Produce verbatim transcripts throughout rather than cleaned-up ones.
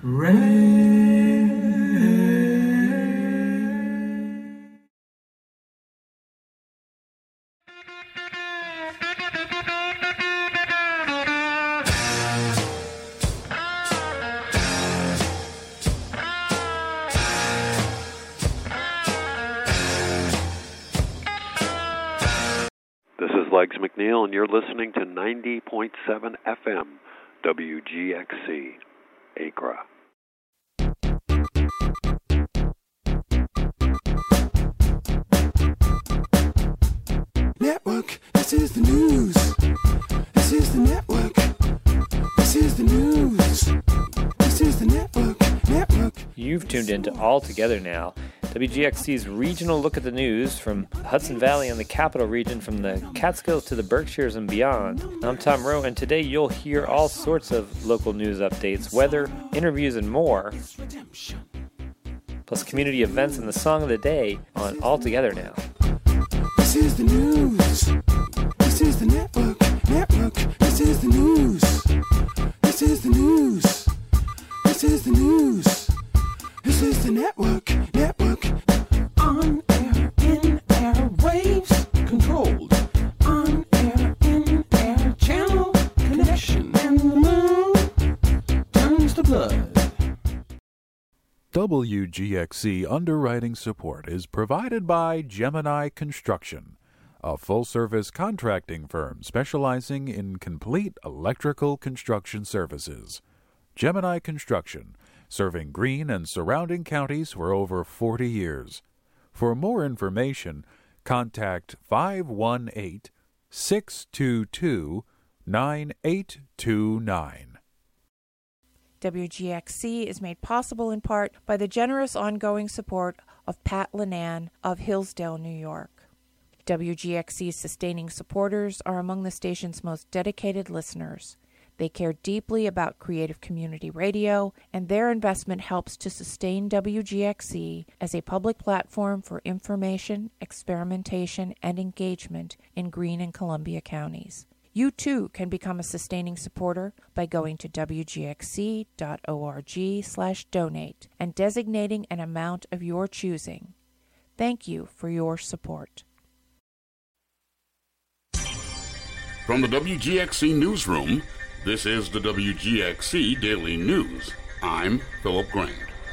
Legs McNeil, and you're listening to ninety point seven F M, W G X C, Acra. Network, this is the news. This is the network. This is the news. This is the network. Network. You've tuned into All Together Now, W G X C's regional look at the news from Hudson Valley and the Capital Region, from the Catskills to the Berkshires and beyond. I'm Tom Rowe, and today you'll hear all sorts of local news updates, weather, interviews, and more, plus community events and the song of the day on All Together Now. This is the news. This is the network. Network. This is the news. This is the news. This is the news. This is the network. Network. On air, in air, waves controlled. On air, in air, channel connection. And the moon turns to blood. W G X C underwriting support is provided by Gemini Construction, a full-service contracting firm specializing in complete electrical construction services. Gemini Construction, serving Greene and surrounding counties for over forty years. For more information, contact five one eight, six two two, nine eight two nine. W G X C is made possible in part by the generous ongoing support of Pat Linan of Hillsdale, New York. W G X C's sustaining supporters are among the station's most dedicated listeners. They care deeply about creative community radio, and their investment helps to sustain W G X C as a public platform for information, experimentation, and engagement in Greene and Columbia counties. You too can become a sustaining supporter by going to w g x c dot org slash donate and designating an amount of your choosing. Thank you for your support. From the W G X C newsroom, this is the W G X C Daily News. I'm Philip Grant.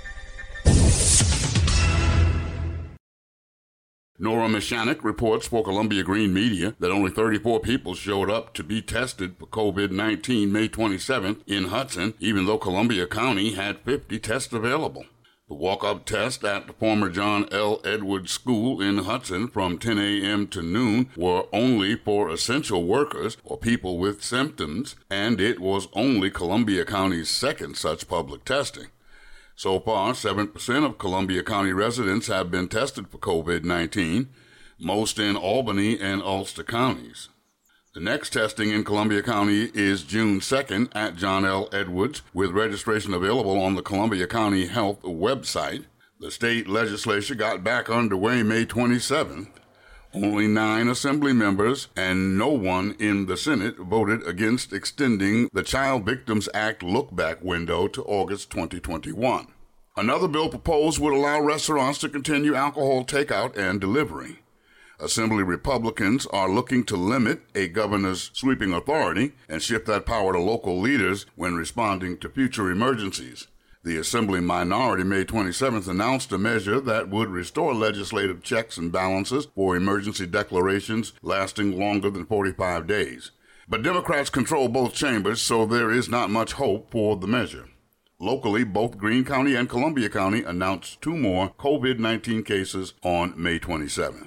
Nora Mishanek reports for Columbia Green Media that only thirty-four people showed up to be tested for covid nineteen May twenty-seventh in Hudson, even though Columbia County had fifty tests available. The walk-up test at the former John L. Edwards School in Hudson from ten a.m. to noon were only for essential workers or people with symptoms, and it was only Columbia County's second such public testing. So far, seven percent of Columbia County residents have been tested for covid nineteen, most in Albany and Ulster counties. The next testing in Columbia County is June second at John L. Edwards, with registration available on the Columbia County Health website. The state legislature got back underway May twenty-seventh. Only nine assembly members and no one in the Senate voted against extending the Child Victims Act look-back window to August twenty twenty-one. Another bill proposed would allow restaurants to continue alcohol takeout and delivery. Assembly Republicans are looking to limit a governor's sweeping authority and shift that power to local leaders when responding to future emergencies. The Assembly minority May twenty-seventh announced a measure that would restore legislative checks and balances for emergency declarations lasting longer than forty-five days. But Democrats control both chambers, so there is not much hope for the measure. Locally, both Greene County and Columbia County announced two more covid nineteen cases on May twenty-seventh.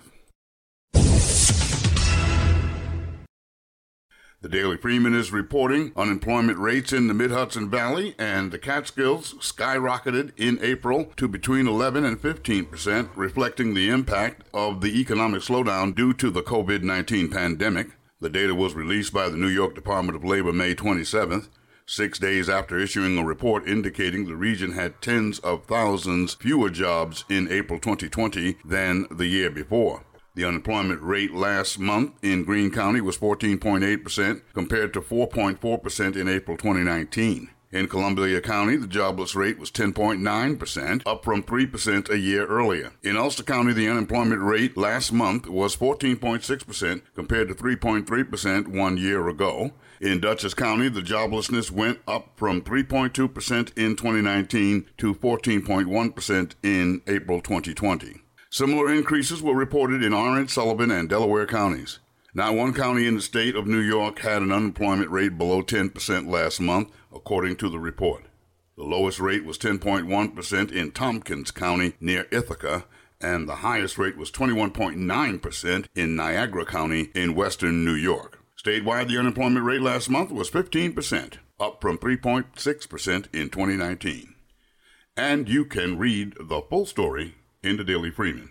The Daily Freeman is reporting unemployment rates in the Mid-Hudson Valley and the Catskills skyrocketed in April to between eleven and fifteen percent, reflecting the impact of the economic slowdown due to the covid nineteen pandemic. The data was released by the New York Department of Labor May twenty-seventh, six days after issuing a report indicating the region had tens of thousands fewer jobs in April twenty twenty than the year before. The unemployment rate last month in Greene County was fourteen point eight percent compared to four point four percent in April twenty nineteen. In Columbia County, the jobless rate was ten point nine percent, up from three percent a year earlier. In Ulster County, the unemployment rate last month was fourteen point six percent compared to three point three percent one year ago. In Dutchess County, the joblessness went up from three point two percent in twenty nineteen to fourteen point one percent in April twenty twenty. Similar increases were reported in Orange, Sullivan, and Delaware counties. Not one county in the state of New York had an unemployment rate below ten percent last month, according to the report. The lowest rate was ten point one percent in Tompkins County near Ithaca, and the highest rate was twenty-one point nine percent in Niagara County in western New York. Statewide, the unemployment rate last month was fifteen percent, up from three point six percent in twenty nineteen. And you can read the full story in the Daily Freeman.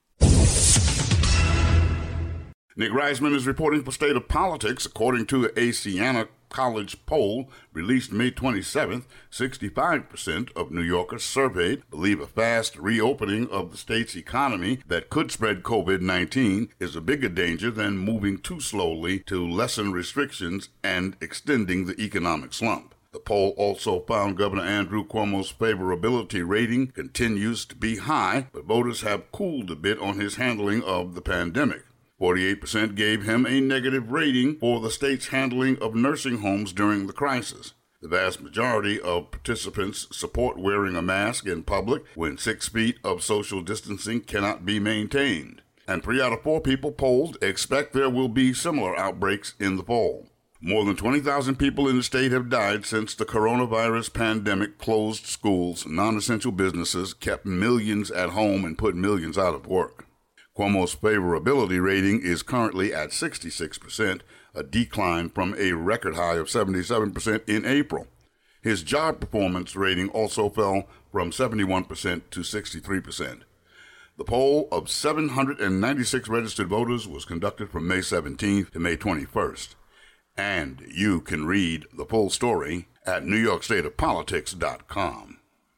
Nick Reisman is reporting for State of Politics. According to the Asiana College poll released May twenty-seventh, sixty-five percent of New Yorkers surveyed believe a fast reopening of the state's economy that could spread covid nineteen is a bigger danger than moving too slowly to lessen restrictions and extending the economic slump. The poll also found Governor Andrew Cuomo's favorability rating continues to be high, but voters have cooled a bit on his handling of the pandemic. forty-eight percent gave him a negative rating for the state's handling of nursing homes during the crisis. The vast majority of participants support wearing a mask in public when six feet of social distancing cannot be maintained. And three out of four people polled expect there will be similar outbreaks in the fall. More than twenty thousand people in the state have died since the coronavirus pandemic closed schools, non-essential businesses, kept millions at home, and put millions out of work. Cuomo's favorability rating is currently at sixty-six percent, a decline from a record high of seventy-seven percent in April. His job performance rating also fell from seventy-one percent to sixty-three percent. The poll of seven hundred ninety-six registered voters was conducted from May seventeenth to May twenty-first. And you can read the full story at new york state of politics dot com.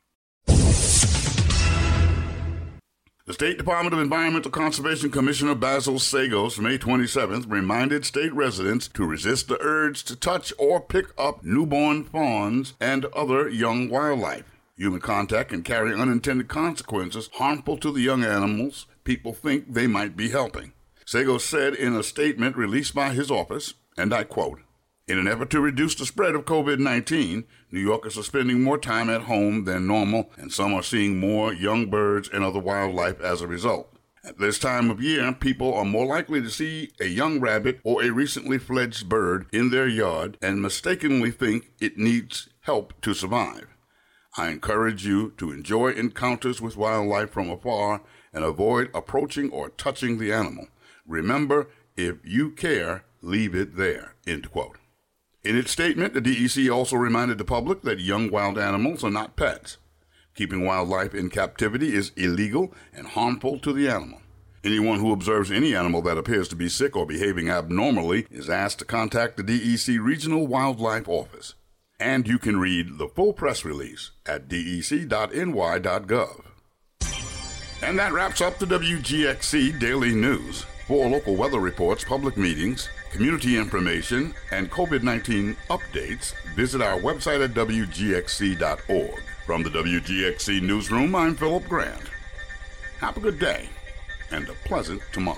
The State Department of Environmental Conservation Commissioner Basil Sagos, May twenty-seventh, reminded state residents to resist the urge to touch or pick up newborn fawns and other young wildlife. Human contact can carry unintended consequences harmful to the young animals people think they might be helping. Sagos said in a statement released by his office, and I quote, "In an effort to reduce the spread of covid nineteen, New Yorkers are spending more time at home than normal, and some are seeing more young birds and other wildlife as a result. At this time of year, people are more likely to see a young rabbit or a recently fledged bird in their yard and mistakenly think it needs help to survive. I encourage you to enjoy encounters with wildlife from afar and avoid approaching or touching the animal. Remember, if you care, leave it there," end quote. In its statement, the D E C also reminded the public that young wild animals are not pets. Keeping wildlife in captivity is illegal and harmful to the animal. Anyone who observes any animal that appears to be sick or behaving abnormally is asked to contact the D E C Regional Wildlife Office. And you can read the full press release at d e c dot n y dot gov. And that wraps up the W G X C Daily News. For local weather reports, public meetings, community information, and covid nineteen updates, visit our website at w g x c dot org. From the W G X C Newsroom, I'm Philip Grant. Have a good day and a pleasant tomorrow.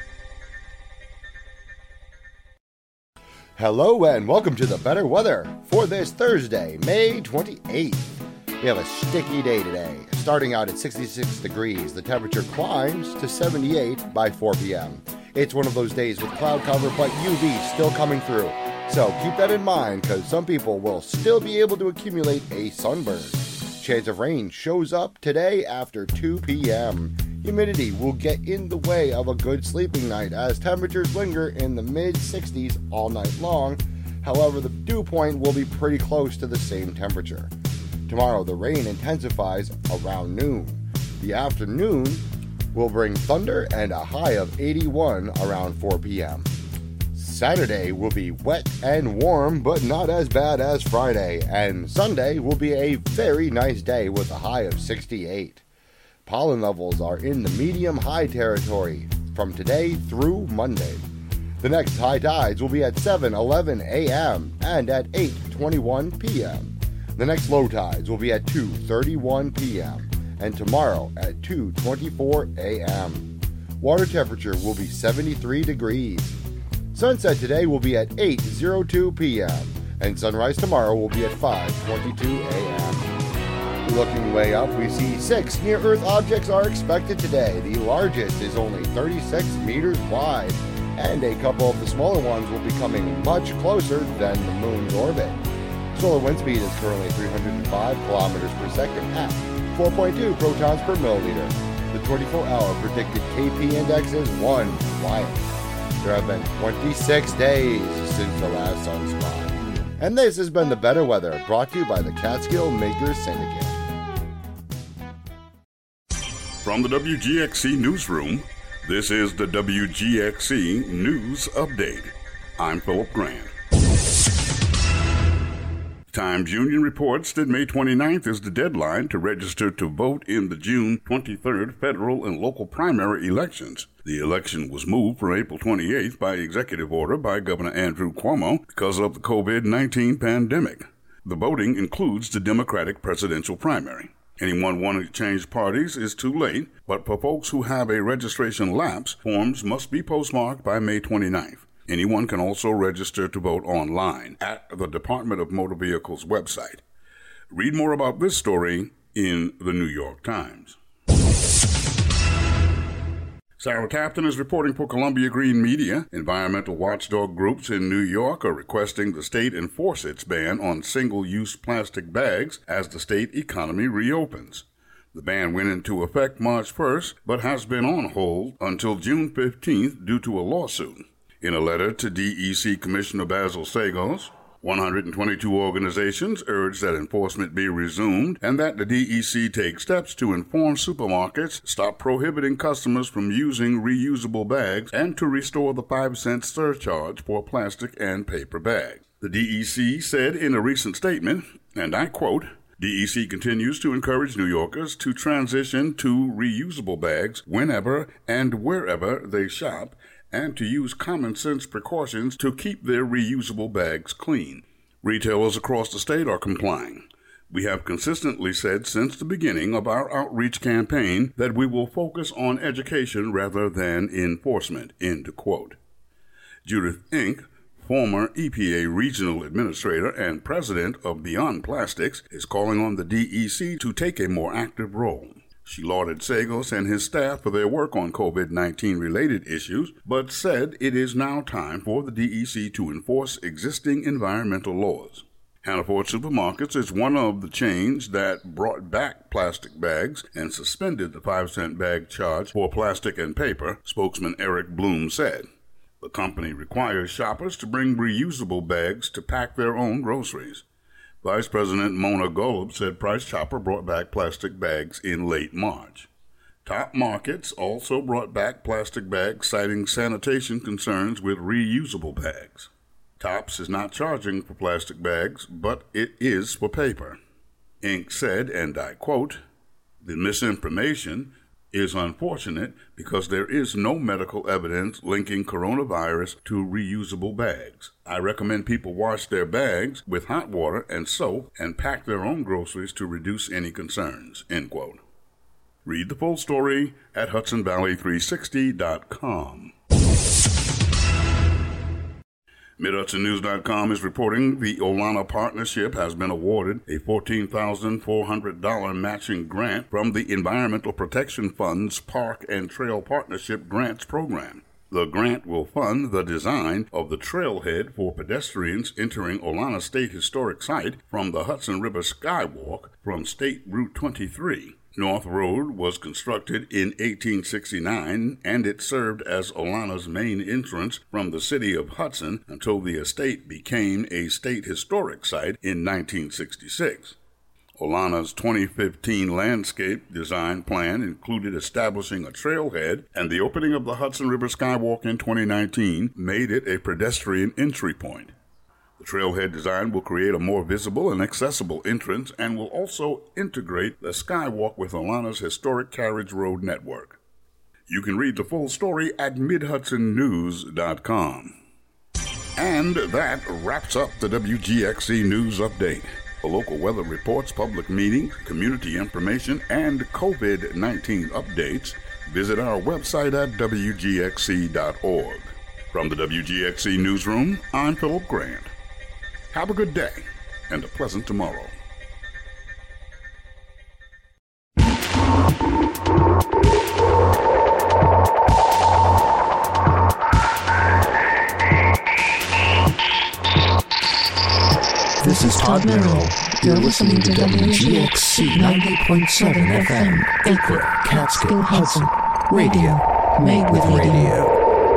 Hello and welcome to the better weather for this Thursday, May twenty-eighth. We have a sticky day today. Starting out at sixty-six degrees, the temperature climbs to seventy-eight by four p.m. It's one of those days with cloud cover, but U V still coming through. So keep that in mind, because some people will still be able to accumulate a sunburn. Chance of rain shows up today after two p.m. Humidity will get in the way of a good sleeping night as temperatures linger in the mid-sixties all night long. However, the dew point will be pretty close to the same temperature. Tomorrow, the rain intensifies around noon. The afternoon will bring thunder and a high of eighty-one around four p.m. Saturday will be wet and warm, but not as bad as Friday, and Sunday will be a very nice day with a high of sixty-eight. Pollen levels are in the medium-high territory from today through Monday. The next high tides will be at seven eleven a.m. and at eight twenty-one p.m. The next low tides will be at two thirty-one p.m. and tomorrow at two twenty-four a.m. Water temperature will be seventy-three degrees. Sunset today will be at eight oh two p.m. and sunrise tomorrow will be at five twenty-two a.m. Looking way up, we see six near-Earth objects are expected today. The largest is only thirty-six meters wide, and a couple of the smaller ones will be coming much closer than the moon's orbit. Solar wind speed is currently three hundred five kilometers per second at four point two protons per milliliter. The twenty-four hour predicted K P index is one. Quiet. There have been twenty-six days since the last sunspot. And this has been The Better Weather, brought to you by the Catskill Makers Syndicate. From the W G X C Newsroom, this is the W G X C News Update. I'm Philip Grant. Times-Union reports that May twenty-ninth is the deadline to register to vote in the June twenty-third federal and local primary elections. The election was moved for April twenty-eighth by executive order by Governor Andrew Cuomo because of the covid nineteen pandemic. The voting includes the Democratic presidential primary. Anyone wanting to change parties is too late, but for folks who have a registration lapse, forms must be postmarked by May twenty-ninth. Anyone can also register to vote online at the Department of Motor Vehicles website. Read more about this story in the New York Times. Sarah Captain is reporting for Columbia Green Media. Environmental watchdog groups in New York are requesting the state enforce its ban on single-use plastic bags as the state economy reopens. The ban went into effect March first, but has been on hold until June fifteenth due to a lawsuit. In a letter to D E C Commissioner Basil Sagos, one hundred twenty-two organizations urged that enforcement be resumed and that the D E C take steps to inform supermarkets, stop prohibiting customers from using reusable bags, and to restore the five cent surcharge for plastic and paper bags. The D E C said in a recent statement, and I quote, D E C continues to encourage New Yorkers to transition to reusable bags whenever and wherever they shop, and to use common sense precautions to keep their reusable bags clean. Retailers across the state are complying. We have consistently said since the beginning of our outreach campaign that we will focus on education rather than enforcement, end quote. Judith Ink, former E P A regional administrator and president of Beyond Plastics, is calling on the D E C to take a more active role. She lauded Sagos and his staff for their work on covid nineteen related issues, but said it is now time for the D E C to enforce existing environmental laws. Hannaford Supermarkets is one of the chains that brought back plastic bags and suspended the five cent bag charge for plastic and paper, spokesman Eric Bloom said. The company requires shoppers to bring reusable bags to pack their own groceries. Vice President Mona Golub said Price Chopper brought back plastic bags in late March. Top Markets also brought back plastic bags, citing sanitation concerns with reusable bags. Tops is not charging for plastic bags, but it is for paper. Inc said, and I quote, "The misinformation is unfortunate because there is no medical evidence linking coronavirus to reusable bags. I recommend people wash their bags with hot water and soap and pack their own groceries to reduce any concerns," end quote. Read the full story at Hudson Valley three sixty dot com. Mid Hudson News dot com is reporting the Olana Partnership has been awarded a fourteen thousand four hundred dollars matching grant from the Environmental Protection Fund's Park and Trail Partnership Grants Program. The grant will fund the design of the trailhead for pedestrians entering Olana State Historic Site from the Hudson River Skywalk from State Route twenty-three. North Road was constructed in eighteen sixty-nine, and it served as Olana's main entrance from the city of Hudson until the estate became a state historic site in nineteen sixty-six. Olana's twenty fifteen landscape design plan included establishing a trailhead, and the opening of the Hudson River Skywalk in twenty nineteen made it a pedestrian entry point. The trailhead design will create a more visible and accessible entrance and will also integrate the Skywalk with Olana's historic carriage road network. You can read the full story at Mid Hudson News dot com. And that wraps up the W G X C News Update. For local weather reports, public meetings, community information, and COVID nineteen updates, visit our website at W G X C dot org. From the W G X C Newsroom, I'm Philip Grant. Have a good day and a pleasant tomorrow. This is Todd Merrill. You're listening to W G X C ninety point seven F M, Acre, Catskill, Hudson. Radio, made with radio.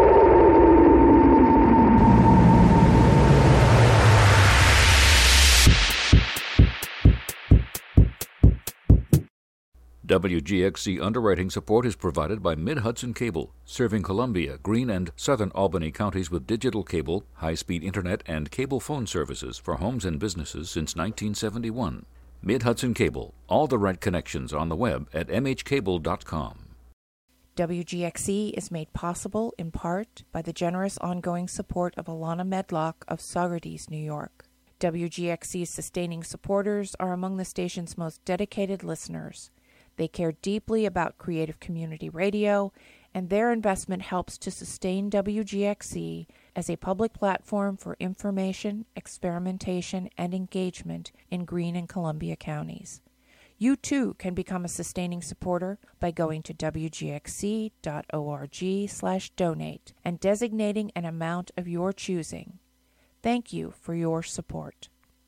W G X C underwriting support is provided by Mid-Hudson Cable, serving Columbia, Greene, and southern Albany counties with digital cable, high-speed internet, and cable phone services for homes and businesses since nineteen seventy-one. Mid-Hudson Cable, all the right connections on the web at m h cable dot com. W G X C is made possible in part by the generous ongoing support of Alana Medlock of Saugerties, New York. W G X C's sustaining supporters are among the station's most dedicated listeners. They care deeply about creative community radio, and their investment helps to sustain W G X C as a public platform for information, experimentation, and engagement in Greene and Columbia counties. You too can become a sustaining supporter by going to w g x c dot org slash donate and designating an amount of your choosing. Thank you for your support.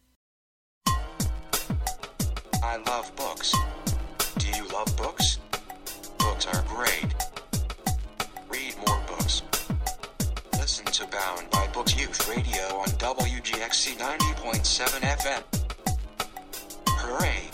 I love books. Do you love books? Books are great. Read more books. Listen to Bound by Books Youth Radio on W G X C ninety point seven F M. Hooray!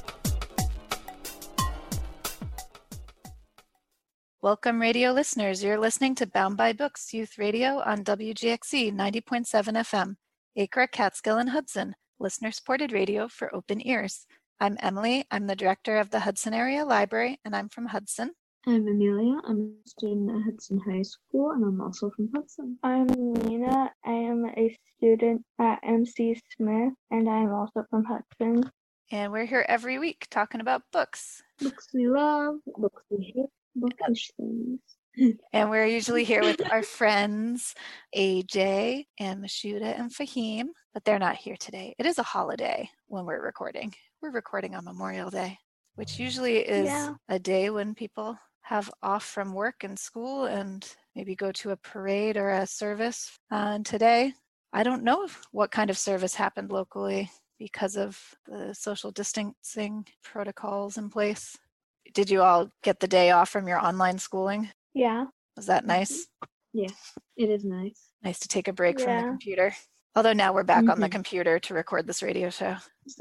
Welcome, radio listeners. You're listening to Bound by Books Youth Radio on W G X C ninety point seven F M, Acre, Catskill, and Hudson, listener-supported radio for open ears. I'm Emily. I'm the director of the Hudson Area Library, and I'm from Hudson. I'm Amelia. I'm a student at Hudson High School, and I'm also from Hudson. I'm Nina. I am a student at M C Smith, and I'm also from Hudson. And we're here every week talking about books. Books we love, books we hate, bookish things. And we're usually here with our friends, A J and Mashuda and Fahim, but they're not here today. It is a holiday when we're recording. We're recording on Memorial Day, which usually is yeah. a day when people have off from work and school and maybe go to a parade or a service. Uh, and today, I don't know what kind of service happened locally because of the social distancing protocols in place. Did you all get the day off from your online schooling? Yeah. Was that nice? Yeah, it is nice. Nice to take a break yeah. from the computer. Although now we're back Mm-hmm. on the computer to record this radio show.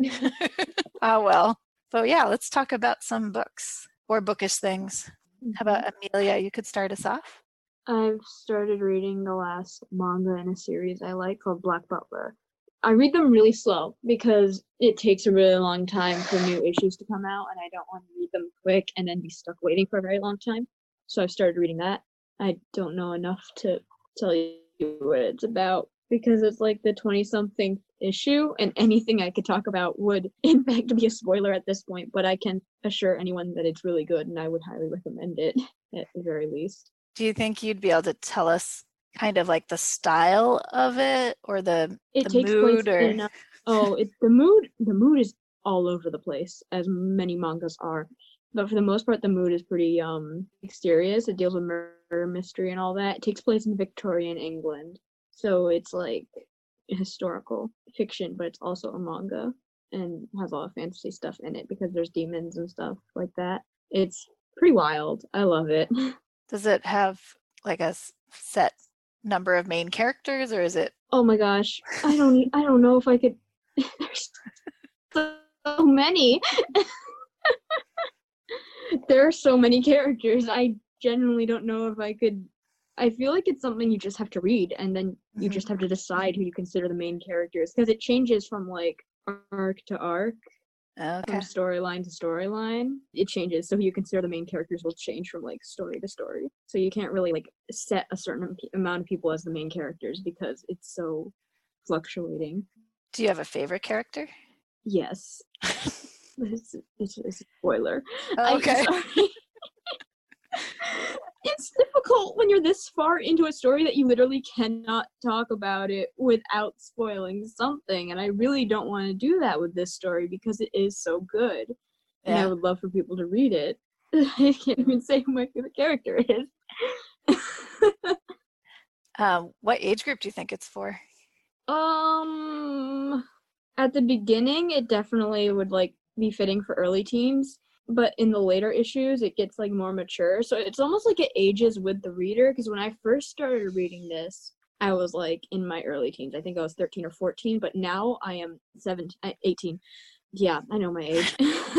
Ah, well. But yeah, let's talk about some books or bookish things. How about Amelia? You could start us off. I've started reading the last manga in a series I like called Black Butler. I read them really slow because it takes a really long time for new issues to come out, and I don't want to read them quick and then be stuck waiting for a very long time. So I've started reading that. I don't know enough to tell you what it's about because it's like the twenty-something issue, and anything I could talk about would, in fact, be a spoiler at this point, but I can assure anyone that it's really good, and I would highly recommend it at the very least. Do you think you'd be able to tell us kind of like the style of it or the, it the takes mood? Place or... in a, oh, it, the mood, the mood is all over the place, as many mangas are. But for the most part, the mood is pretty um mysterious. It deals with murder, mystery, and all that. It takes place in Victorian England. So it's like historical fiction, but it's also a manga and has a lot of fantasy stuff in it because there's demons and stuff like that. It's pretty wild. I love it. Does it have like a set number of main characters, or is it? Oh my gosh, I don't. e- I don't know if I could. There's so many. There are so many characters. I genuinely don't know if I could. I feel like it's something you just have to read, and then you mm-hmm. just have to decide who you consider the main characters, because it changes from like arc to arc, okay. from storyline to storyline. It changes, so who you consider the main characters will change from like story to story. So you can't really like set a certain amount of people as the main characters because it's so fluctuating. Do you have a favorite character? Yes. This is a spoiler. Oh, okay. I'm sorry. It's difficult when you're this far into a story that you literally cannot talk about it without spoiling something. And I really don't want to do that with this story because it is so good. And Yeah. I would love for people to read it. I can't even say who my favorite character is. Um, what age group do you think it's for? Um, at the beginning, it definitely would like be fitting for early teens, but in the later issues, it gets like more mature. So it's almost like it ages with the reader. Because when I first started reading this, I was like in my early teens. I think I was thirteen or fourteen, but now I am seventeen, eighteen. Yeah, I know my age.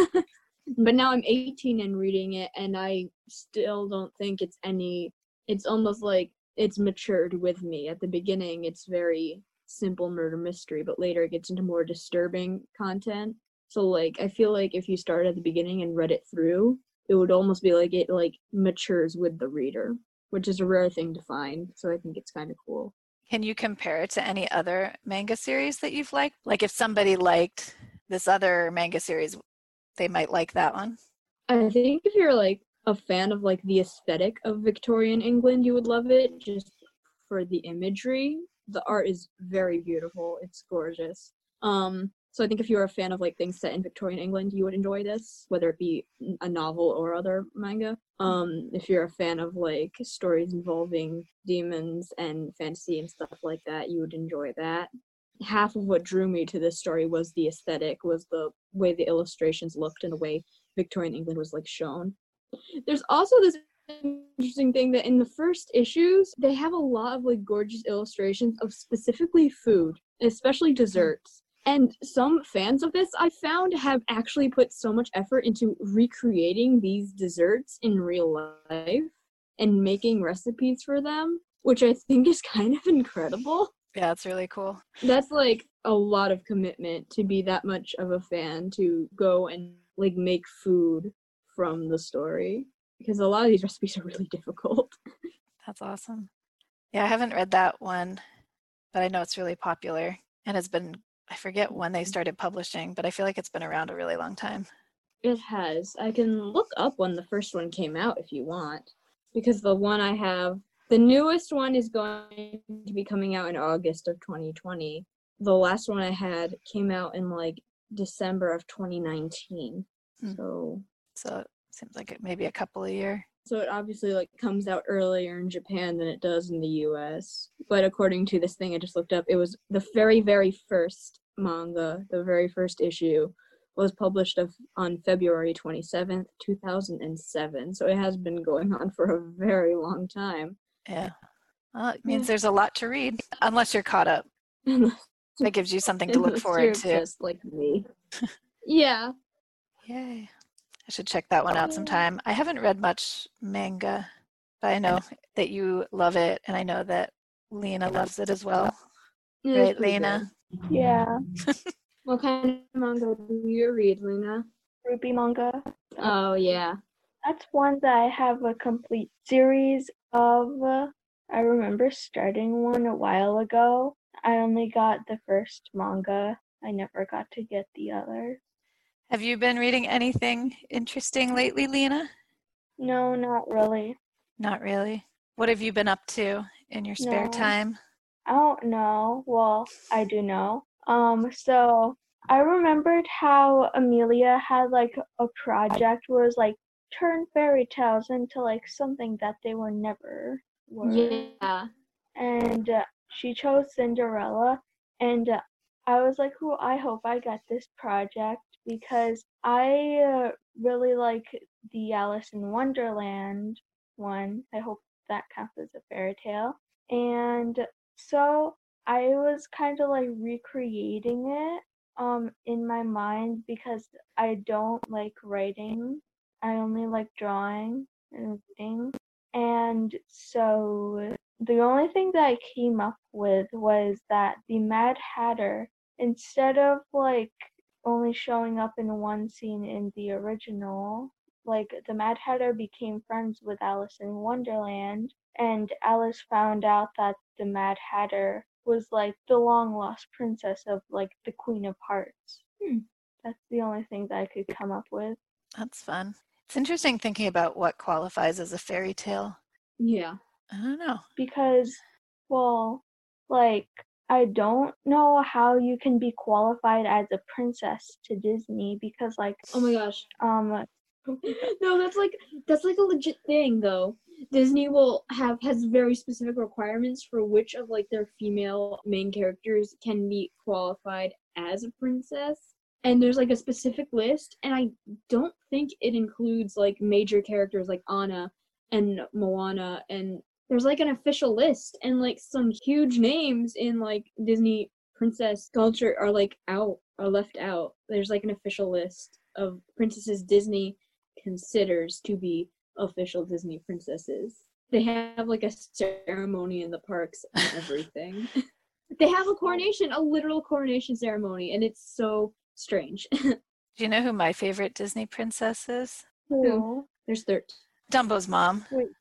But now I'm eighteen and reading it, and I still don't think it's any. It's almost like it's matured with me. At the beginning, it's very simple murder mystery, but later it gets into more disturbing content. So like I feel like if you started at the beginning and read it through, it would almost be like it like matures with the reader, which is a rare thing to find. So I think it's kind of cool. Can you compare it to any other manga series that you've liked? Like if somebody liked this other manga series, they might like that one. I think if you're like a fan of like the aesthetic of Victorian England, you would love it just for the imagery. The art is very beautiful. It's gorgeous. Um, so I think if you're a fan of like things set in Victorian England, you would enjoy this, whether it be a novel or other manga. Um, if you're a fan of like stories involving demons and fantasy and stuff like that, you would enjoy that. Half of what drew me to this story was the aesthetic, was the way the illustrations looked and the way Victorian England was like shown. There's also this interesting thing that in the first issues, they have a lot of like gorgeous illustrations of specifically food, especially desserts. And some fans of this I found have actually put so much effort into recreating these desserts in real life and making recipes for them, which I think is kind of incredible. Yeah, it's really cool. That's like a lot of commitment to be that much of a fan, to go and like make food from the story, because a lot of these recipes are really difficult. That's awesome. Yeah, I haven't read that one, but I know it's really popular and has been, I forget when they started publishing, but I feel like it's been around a really long time. It has. I can look up when the first one came out if you want, because the one I have, the newest one is going to be coming out in August of twenty twenty. The last one I had came out in like December of twenty nineteen. Hmm. So So it seems like it maybe a couple a year. So it obviously like comes out earlier in Japan than it does in the U S. But according to this thing I just looked up, it was the very, very first manga, the very first issue, was published of, on February twenty-seventh, two thousand seven. So it has been going on for a very long time. Yeah. Well, it means there's a lot to read, unless you're caught up. That gives you something to look Unless forward you're to. just like me. Yeah. Yay. I should check that one out sometime. I haven't read much manga, but I know that you love it, and I know that Lena loves it as well. It's Right, pretty Lena? Yeah. What kind of manga do you read, Lena? Ruby manga. Oh, yeah. That's one that I have a complete series of. I remember starting one a while ago. I only got the first manga. I never got to get the other. Have you been reading anything interesting lately, Lena? No, not really. Not really. What have you been up to in your spare No. time? I don't know. Well, I do know. Um, so I remembered how Amelia had like a project where it was like turn fairy tales into like something that they were never were. Yeah. And uh, she chose Cinderella, and uh, I was like, "Ooh, I hope I got this project," because I uh, really like the Alice in Wonderland one. I hope that counts as a fairy tale. And so I was kind of like recreating it um in my mind, because I don't like writing. I only like drawing and reading. And so the only thing that I came up with was that the Mad Hatter, instead of like only showing up in one scene in the original, like the Mad Hatter became friends with Alice in Wonderland, and Alice found out that the Mad Hatter was like the long lost princess of like the Queen of Hearts. Hmm. That's the only thing that I could come up with. That's fun. It's interesting thinking about what qualifies as a fairy tale. Yeah. I don't know. Because, well, like, I don't know how you can be qualified as a princess to Disney because, like, Oh my gosh. um, No, that's like that's like a legit thing though. Disney will have has very specific requirements for which of like their female main characters can be qualified as a princess. And there's like a specific list, and I don't think it includes like major characters like Anna and Moana, and there's like an official list, and like some huge names in like Disney princess culture are like out, are left out. There's like an official list of princesses Disney considers to be official Disney princesses. They have like a ceremony in the parks and everything. They have a coronation, a literal coronation ceremony, and it's so strange. Do you know who my favorite Disney princess is? Who? There's thirteen. Dumbo's mom. Wait.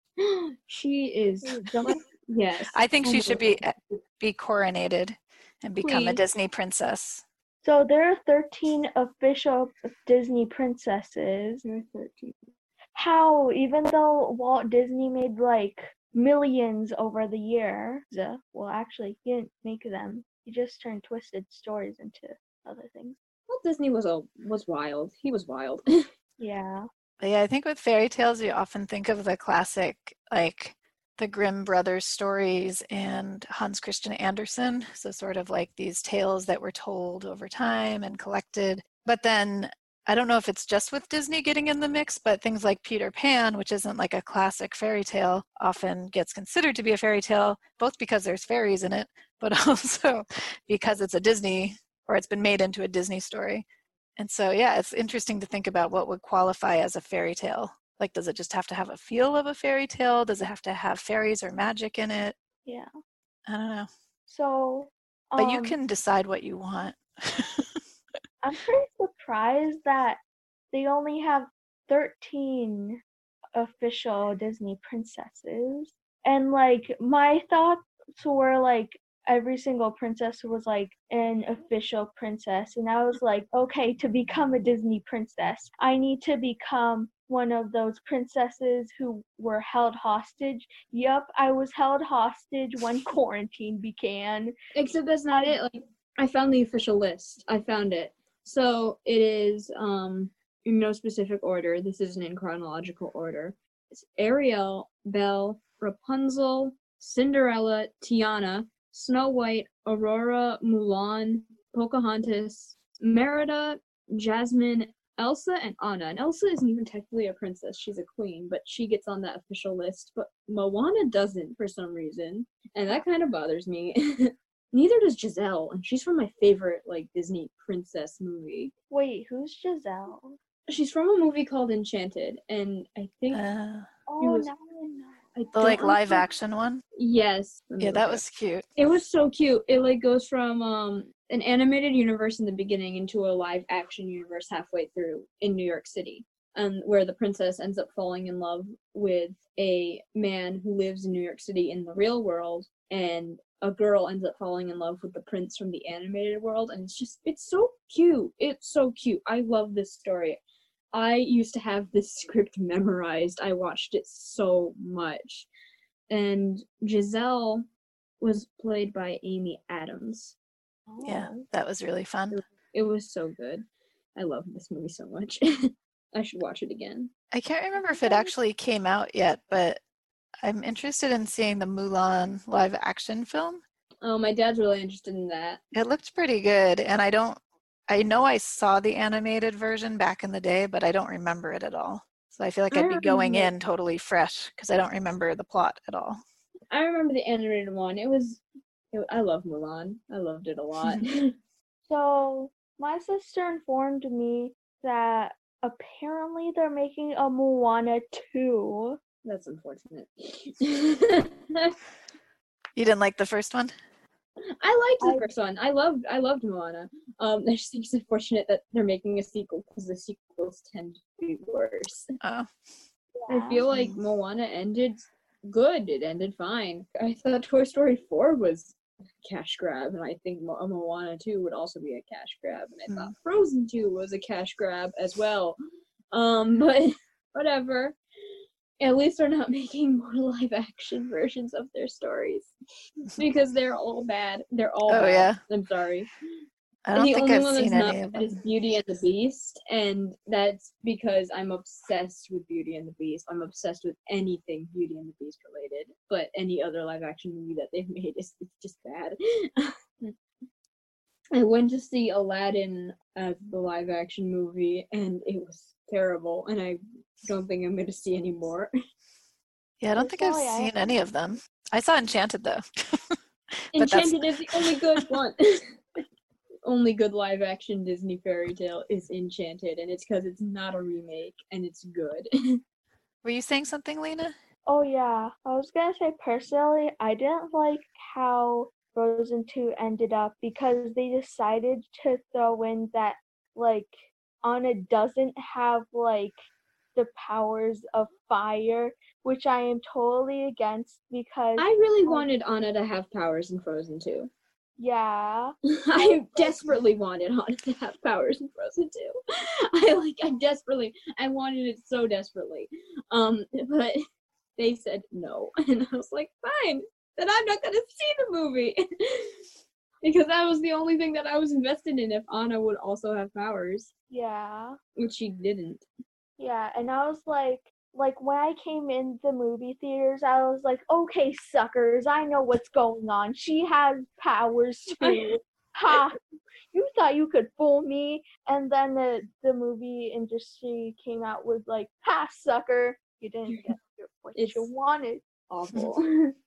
She is. Yes. I think Oh she my should God. be be coronated and become a Please. Disney princess. So there are thirteen official Disney princesses. There are thirteen. How, even though Walt Disney made like millions over the years, well, actually, he didn't make them. He just turned Twisted Stories into other things. Walt Disney was a was wild. He was wild. Yeah. But yeah, I think with fairy tales, you often think of the classic, like the Grimm brothers stories and Hans Christian Andersen. So sort of like these tales that were told over time and collected. But then I don't know if it's just with Disney getting in the mix, but things like Peter Pan, which isn't like a classic fairy tale, often gets considered to be a fairy tale, both because there's fairies in it, but also because it's a Disney, or it's been made into a Disney story. And so, yeah, it's interesting to think about what would qualify as a fairy tale. Like, does it just have to have a feel of a fairy tale? Does it have to have fairies or magic in it? Yeah. I don't know. So, But you um, can decide what you want. I'm pretty surprised that they only have thirteen official Disney princesses. And like my thoughts were like every single princess was like an official princess. And I was like, okay, to become a Disney princess, I need to become one of those princesses who were held hostage. Yup, I was held hostage when quarantine began. Except that's not it. Like, I found the official list. I found it. So it is um in no specific order. This isn't in chronological order. It's Ariel, Belle, Rapunzel, Cinderella, Tiana, Snow White, Aurora, Mulan, Pocahontas, Merida, Jasmine, Elsa, and Anna. And Elsa isn't even technically a princess. She's a queen, but she gets on that official list. But Moana doesn't for some reason. And that kind of bothers me. Neither does Giselle, and she's from my favorite like Disney princess movie. Wait, who's Giselle? She's from a movie called Enchanted, and I think Uh, Oh, was- now I know. I the like don't live remember- action one? Yes. Yeah, that was cute. It was so cute. It like goes from um an animated universe in the beginning into a live action universe halfway through in New York City, um, where the princess ends up falling in love with a man who lives in New York City in the real world, and a girl ends up falling in love with the prince from the animated world, and it's just it's so cute. It's so cute. I love this story. I used to have this script memorized. I watched it so much. And Giselle was played by Amy Adams. Yeah, that was really fun. It was so good. I love this movie so much. I should watch it again. I can't remember if it actually came out yet, but I'm interested in seeing the Mulan live action film. Oh, my dad's really interested in that. It looked pretty good, and I don't, I know I saw the animated version back in the day, but I don't remember it at all. So I feel like I I'd be going remember- in totally fresh because I don't remember the plot at all. I remember the animated one. It was, it, I love Mulan. I loved it a lot. So my sister informed me that apparently they're making a Moana two. That's unfortunate. You didn't like the first one? I liked the I- first one. I loved I loved Moana. Um, I just think it's unfortunate that they're making a sequel because the sequels tend to be worse. Oh, I feel like Moana ended good. It ended fine. I thought Toy Story four was cash grab, and I think Mo- Moana two would also be a cash grab, and I Mm. thought Frozen two was a cash grab as well. Um, but whatever. At least they're not making more live action versions of their stories because they're all bad. They're all Oh, bad. yeah. I'm sorry. I don't the think only I've one seen that's not any of bad is them. Beauty and the Beast, and that's because I'm obsessed with Beauty and the Beast. I'm obsessed with anything Beauty and the Beast related, but any other live action movie that they've made is it's just bad. I went to see Aladdin as the live action movie, and it was terrible, and I don't think I'm going to see any more. Yeah, I don't think I've Personally, I seen any of them. I saw Enchanted though. But that's- Enchanted is the only good one. Only good live action Disney fairy tale is Enchanted, and it's because it's not a remake and it's good. Were you saying something, Lena? Oh yeah, I was gonna say personally, I didn't like how Frozen two ended up because they decided to throw in that like Anna doesn't have like the powers of fire, which I am totally against because I really wanted Anna to have powers in Frozen two. yeah. I desperately wanted Anna to have powers in Frozen two. I like I desperately I wanted it so desperately. Um but they said no, and I was like, fine, then I'm not gonna see the movie. Because that was the only thing that I was invested in if Anna would also have powers. Yeah. Which she didn't. Yeah, and I was like, like when I came in the movie theaters, I was like, okay, suckers, I know what's going on. She has powers too. Ha! You thought you could fool me, and then the the movie industry came out with like, ha, sucker, you didn't get your, what It's you wanted. Awful.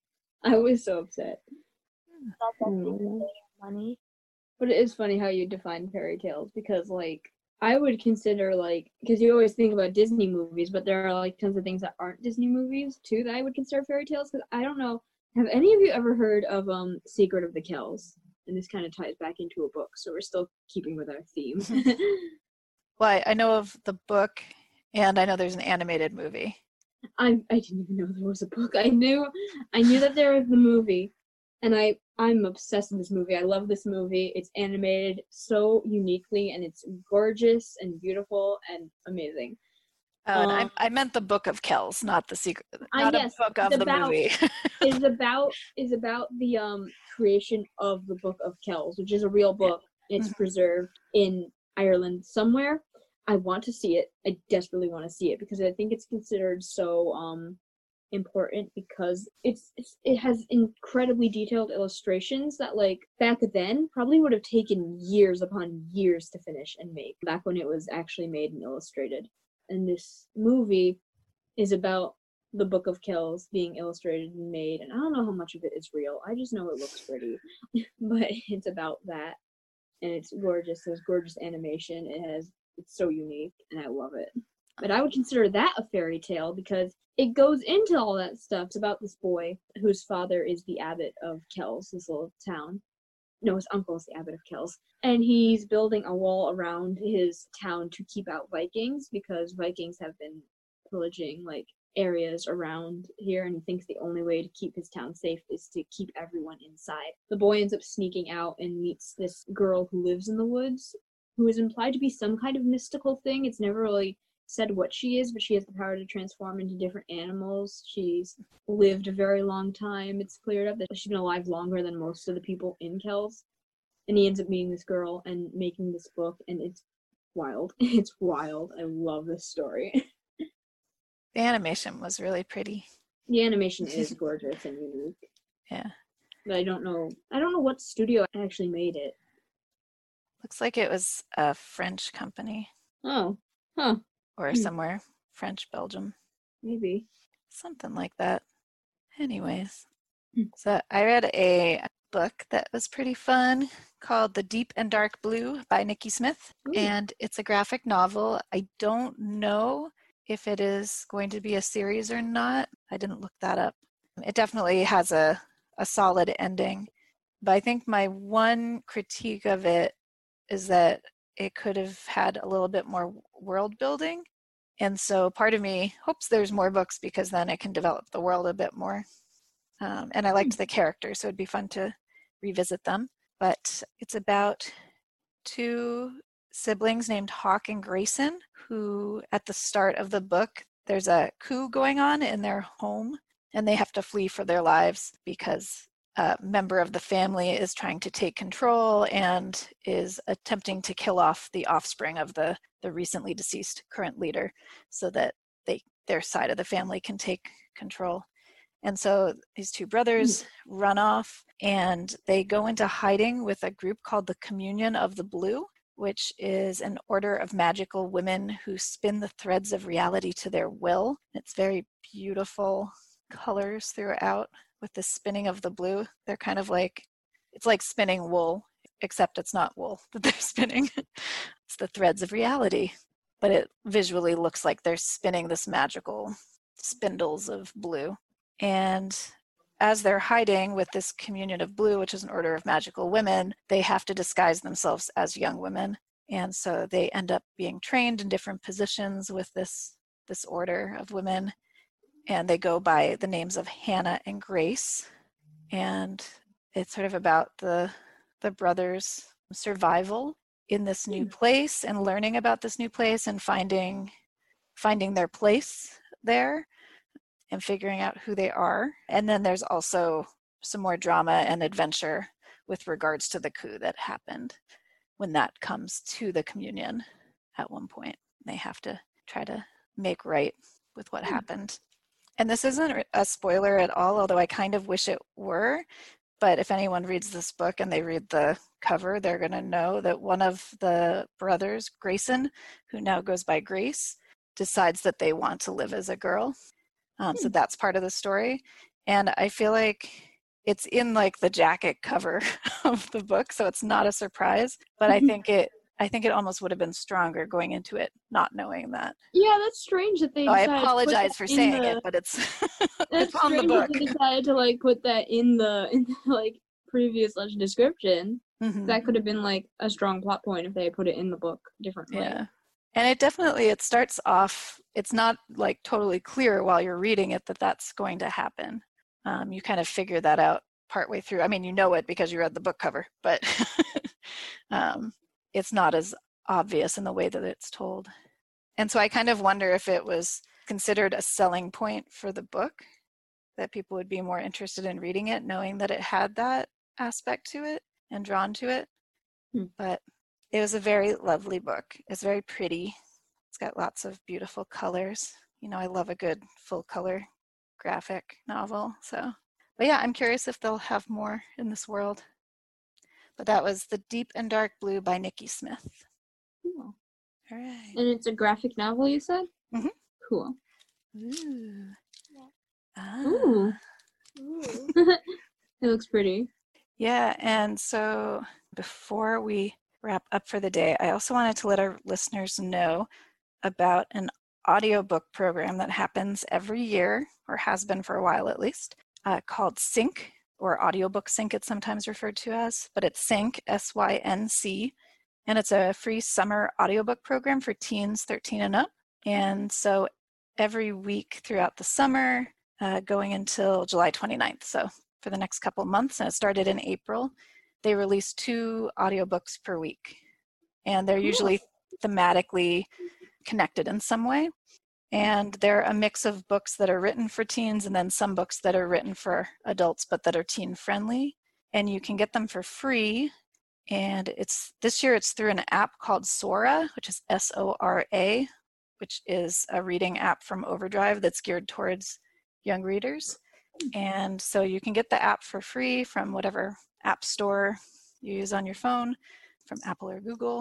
I was so upset. Thought that they Mm. were money. But it is funny how you define fairy tales because, like, I would consider, like, because you always think about Disney movies, but there are, like, tons of things that aren't Disney movies, too, that I would consider fairy tales. Because I don't know, have any of you ever heard of um Secret of the Kells? And this kind of ties back into a book, so we're still keeping with our theme. Well, I, I know of the book, and I know there's an animated movie. I I didn't even know there was a book. I knew I knew that there was the movie, and I I'm obsessed with this movie. I love this movie. It's animated so uniquely, and it's gorgeous and beautiful and amazing. Oh, and Um, I, I meant the Book of Kells, not the secret, I not guess a book of it's the about- movie. is about is about the um creation of the Book of Kells, which is a real book. It's Mhm. preserved in Ireland somewhere. I want to see it. I desperately want to see it because I think it's considered so um important because it's, it's it has incredibly detailed illustrations that like back then probably would have taken years upon years to finish and make back when it was actually made and illustrated. And this movie is about the Book of Kells being illustrated and made, and I don't know how much of it is real. I just know it looks pretty. But it's about that, and it's gorgeous. There's gorgeous animation. It has it's so unique, and I love it. But I would consider that a fairy tale because it goes into all that stuff. It's about this boy whose father is the abbot of Kells, this little town. No, his uncle is the abbot of Kells. And he's building a wall around his town to keep out Vikings because Vikings have been pillaging like areas around here, and he thinks the only way to keep his town safe is to keep everyone inside. The boy ends up sneaking out and meets this girl who lives in the woods, who is implied to be some kind of mystical thing. It's never really said what she is, but she has the power to transform into different animals. She's lived a very long time. It's cleared up that she's been alive longer than most of the people in Kells. And he ends up meeting this girl and making this book, and it's wild. It's wild. I love this story. The animation was really pretty. The animation is gorgeous and unique. Yeah. But I don't know I don't know what studio actually made it. Looks like it was a French company Oh. Huh. or Hmm. somewhere. French, Belgium. Maybe. Something like that. Anyways. Hmm. So I read a book that was pretty fun called The Deep and Dark Blue by Nikki Smith. Ooh. And it's a graphic novel. I don't know if it is going to be a series or not. I didn't look that up. It definitely has a, a solid ending. But I think my one critique of it is that it could have had a little bit more world building. And so part of me hopes there's more books because then it can develop the world a bit more. Um, and I liked the characters, so it'd be fun to revisit them. But it's about two siblings named Hawk and Grayson, who at the start of the book, there's a coup going on in their home, and they have to flee for their lives because a member of the family is trying to take control and is attempting to kill off the offspring of the, the recently deceased current leader so that they their side of the family can take control. And so these two brothers run off and they go into hiding with a group called the Communion of the Blue, which is an order of magical women who spin the threads of reality to their will. It's very beautiful colors throughout with the spinning of the blue. They're kind of like, it's like spinning wool, except it's not wool that they're spinning. It's the threads of reality, but it visually looks like they're spinning this magical spindles of blue. And as they're hiding with this Communion of Blue, which is an order of magical women, they have to disguise themselves as young women. And so they end up being trained in different positions with this, this order of women. And they go by the names of Hannah and Grace. And it's sort of about the, the brothers' survival in this new place and learning about this new place and finding, finding their place there and figuring out who they are. And then there's also some more drama and adventure with regards to the coup that happened when that comes to the communion at one point. They have to try to make right with what happened. And this isn't a spoiler at all, although I kind of wish it were. But if anyone reads this book and they read the cover, they're going to know that one of the brothers, Grayson, who now goes by Grace, decides that they want to live as a girl. Um, so that's part of the story. And I feel like it's in like the jacket cover of the book, so it's not a surprise. But I think it I think it almost would have been stronger going into it not knowing that. Yeah, that's strange that they Oh, I decided to put apologize that for in saying the- it, but it's That's it's on the strange book. that they decided to like put that in the in the like previous legend description. Mhm. That could have been like a strong plot point if they had put it in the book differently. Yeah. And it definitely, it starts off, it's not like totally clear while you're reading it that that's going to happen. Um, you kind of figure that out partway through. I mean, you know it because you read the book cover, but um, it's not as obvious in the way that it's told. And so I kind of wonder if it was considered a selling point for the book, that people would be more interested in reading it, knowing that it had that aspect to it and drawn to it. Hmm. But it was a very lovely book. It's very pretty. It's got lots of beautiful colors. You know, I love a good full color graphic novel. So, but yeah, I'm curious if they'll have more in this world. But that was The Deep and Dark Blue by Nikki Smith. Cool. All right. And it's a graphic novel, you said? Mhm. Cool. Ooh. Ah. Ooh. It looks pretty. Yeah, and so before we wrap up for the day, I also wanted to let our listeners know about an audiobook program that happens every year, or has been for a while at least, uh, called Sync, or Audiobook Sync it's sometimes referred to as, but it's Sync, S Y N C, and it's a free summer audiobook program for teens thirteen and up. And so every week throughout the summer, uh, going until July twenty-ninth, so for the next couple months, and it started in April, they release two audiobooks per week. And they're Cool. usually thematically connected in some way. And they're a mix of books that are written for teens and then some books that are written for adults but that are teen friendly. And you can get them for free. And it's this year it's through an app called Sora, which is S O R A, which is a reading app from Overdrive that's geared towards young readers. And so you can get the app for free from whatever app store you use on your phone, from Apple or Google.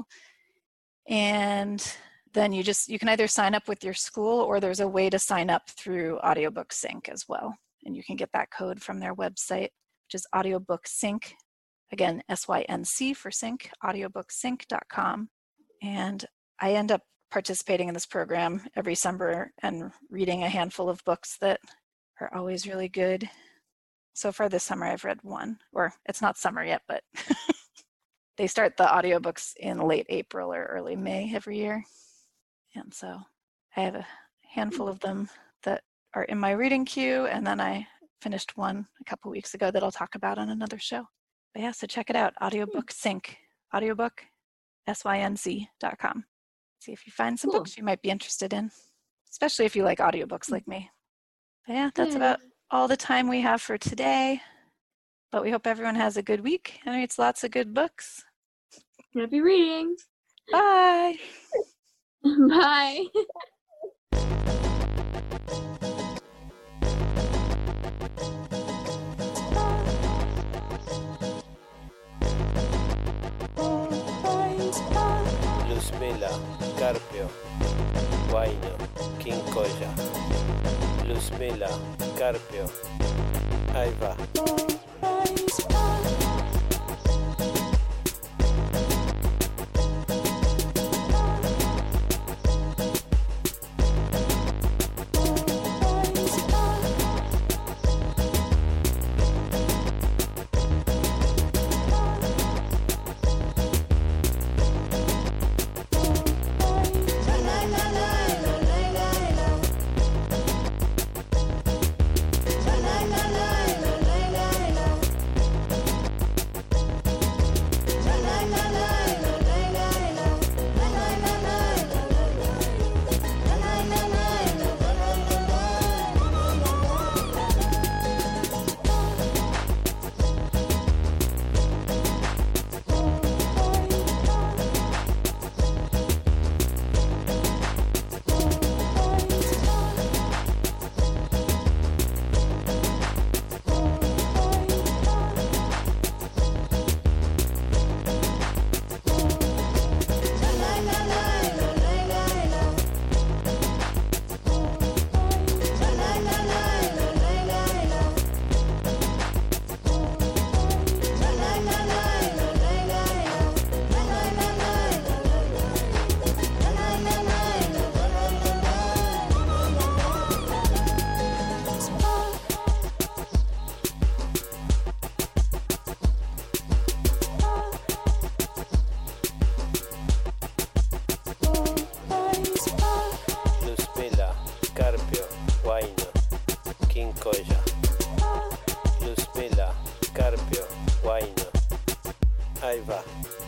And then you just, you can either sign up with your school, or there's a way to sign up through Audiobook Sync as well. And you can get that code from their website, which is Audiobook Sync. Again, S Y N C for Sync, audiobook sync dot com. And I end up participating in this program every summer and reading a handful of books that are always really good. So far this summer I've read one, or it's not summer yet, but they start the audiobooks in late April or early May every year. And so I have a handful of them that are in my reading queue, and then I finished one a couple weeks ago that I'll talk about on another show. But yeah, so check it out, Audiobook Sync, audiobook, S Y N C dot com. See if you find some Cool. books you might be interested in, especially if you like audiobooks like me. But yeah, that's Yeah. about all the time we have for today. But we hope everyone has a good week and reads lots of good books. Happy reading. Bye. Bye. Luzmila, Carpio, Huayno, Quincoya. Luzmila, Carpio, ahí va. Quincoya. Luzmila, Carpio, Huayno. Ahí va.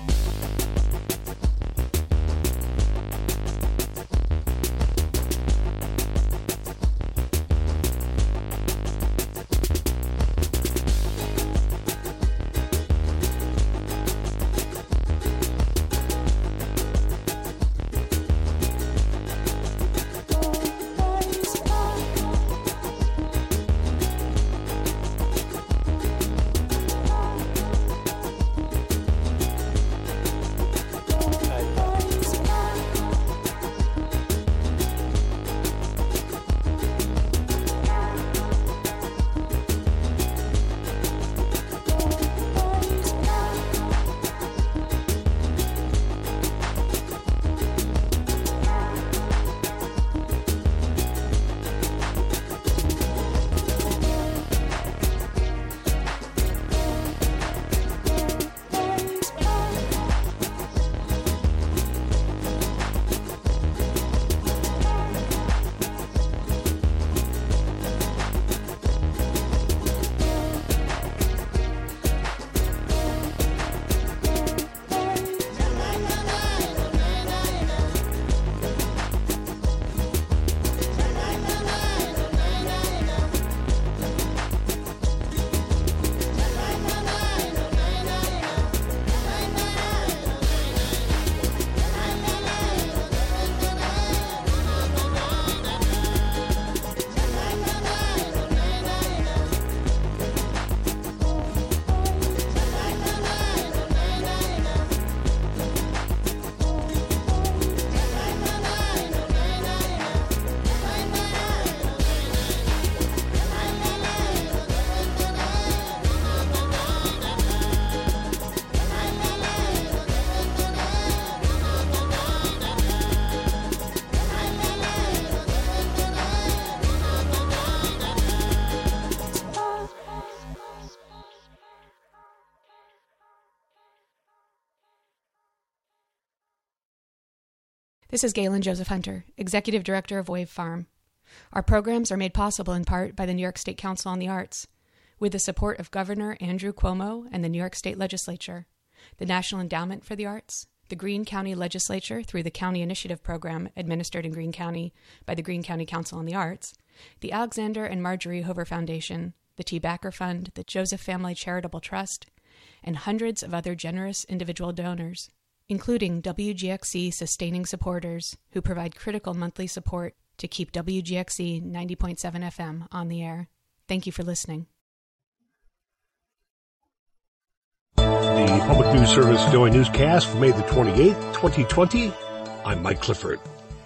This is Galen Joseph Hunter, Executive Director of Wave Farm. Our programs are made possible in part by the New York State Council on the Arts. with the support of Governor Andrew Cuomo and the New York State Legislature, the National Endowment for the Arts, the Greene County Legislature through the County Initiative Program administered in Greene County by the Greene County Council on the Arts, the Alexander and Marjorie Hoover Foundation, the T. Backer Fund, the Joseph Family Charitable Trust, and hundreds of other generous individual donors, including W G X C sustaining supporters who provide critical monthly support to keep W G X C ninety point seven F M on the air. Thank you for listening. The Public News Service Daily Newscast for May the twenty-eighth, twenty twenty. I'm Mike Clifford.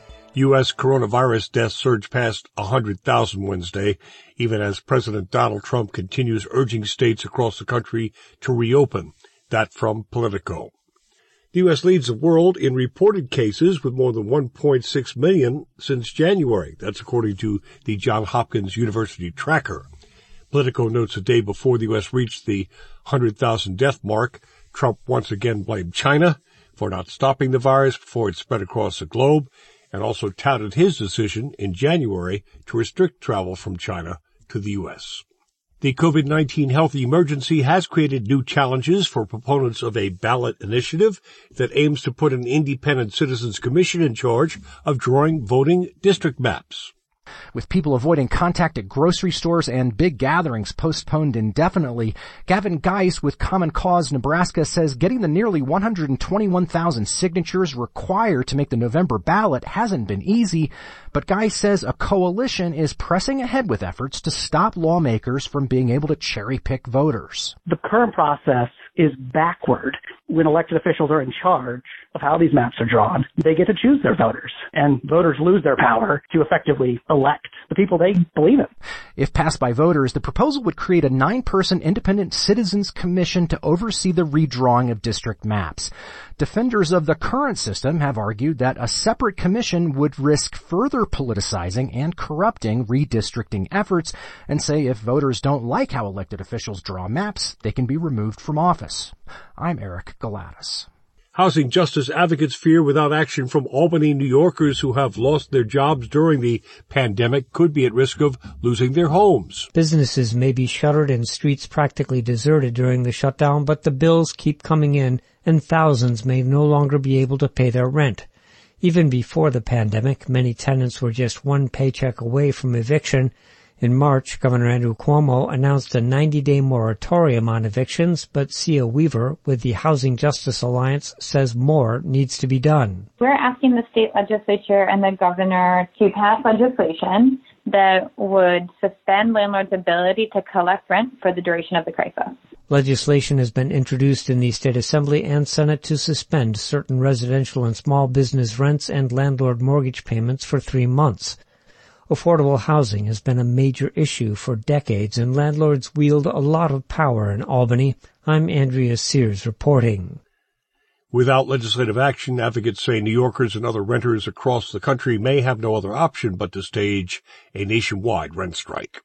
U S coronavirus deaths surged past one hundred thousand Wednesday, even as President Donald Trump continues urging states across the country to reopen. That from Politico. The U S leads the world in reported cases with more than one point six million since January. That's according to the Johns Hopkins University tracker. Politico notes a day before the U S reached the one hundred thousand death mark, Trump once again blamed China for not stopping the virus before it spread across the globe, and also touted his decision in January to restrict travel from China to the U S. The COVID nineteen health emergency has created new challenges for proponents of a ballot initiative that aims to put an independent citizens commission in charge of drawing voting district maps. With people avoiding contact at grocery stores and big gatherings postponed indefinitely, Gavin Geis with Common Cause Nebraska says getting the nearly one hundred twenty-one thousand signatures required to make the November ballot hasn't been easy, but Geis says a coalition is pressing ahead with efforts to stop lawmakers from being able to cherry-pick voters. The current process is backward. When elected officials are in charge of how these maps are drawn, they get to choose their voters, and voters lose their power to effectively elect the people they believe in. If passed by voters, the proposal would create a nine-person independent citizens commission to oversee the redrawing of district maps. Defenders of the current system have argued that a separate commission would risk further politicizing and corrupting redistricting efforts, and say if voters don't like how elected officials draw maps, they can be removed from office. I'm Eric Galatas. Housing justice advocates fear without action from Albany New Yorkers who have lost their jobs during the pandemic could be at risk of losing their homes. Businesses may be shuttered and streets practically deserted during the shutdown, but the bills keep coming in and thousands may no longer be able to pay their rent. Even before the pandemic, many tenants were just one paycheck away from eviction. In March, Governor Andrew Cuomo announced a ninety-day moratorium on evictions, but Sia Weaver with the Housing Justice Alliance says more needs to be done. We're asking the state legislature and the governor to pass legislation that would suspend landlords' ability to collect rent for the duration of the crisis. Legislation has been introduced in the State Assembly and Senate to suspend certain residential and small business rents and landlord mortgage payments for three months. Affordable housing has been a major issue for decades, and landlords wield a lot of power in Albany. I'm Andrea Sears reporting. Without legislative action, advocates say New Yorkers and other renters across the country may have no other option but to stage a nationwide rent strike.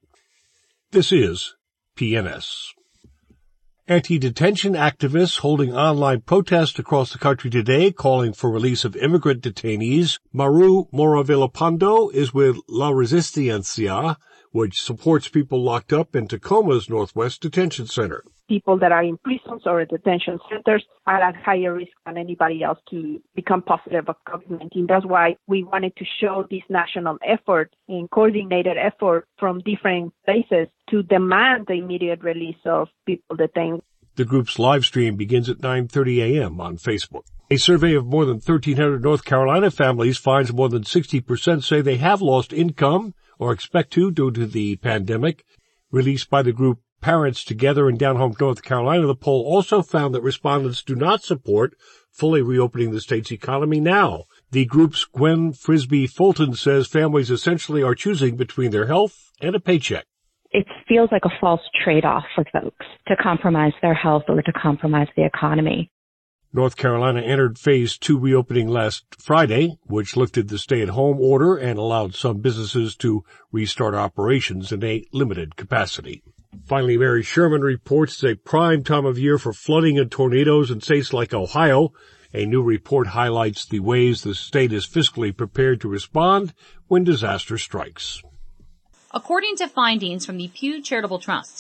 This is P N S. Anti-detention activists holding online protests across the country today calling for release of immigrant detainees. Maru Moravilopando is with La Resistencia, which supports people locked up in Tacoma's Northwest Detention Center. People that are in prisons or detention centers are at higher risk than anybody else to become positive of COVID nineteen. That's why we wanted to show this national effort and coordinated effort from different places to demand the immediate release of people detained. The group's live stream begins at nine thirty a.m. on Facebook. A survey of more than thirteen hundred North Carolina families finds more than sixty percent say they have lost income or expect to due to the pandemic. Released by the group Parents Together in Down Home, North Carolina, the poll also found that respondents do not support fully reopening the state's economy now. The group's Gwen Frisbee Fulton says families essentially are choosing between their health and a paycheck. It feels like a false trade-off for folks to compromise their health or to compromise the economy. North Carolina entered phase two reopening last Friday, which lifted the stay-at-home order and allowed some businesses to restart operations in a limited capacity. Finally, Mary Sherman reports it's a prime time of year for flooding and tornadoes in states like Ohio. A new report highlights the ways the state is fiscally prepared to respond when disaster strikes. According to findings from the Pew Charitable Trust,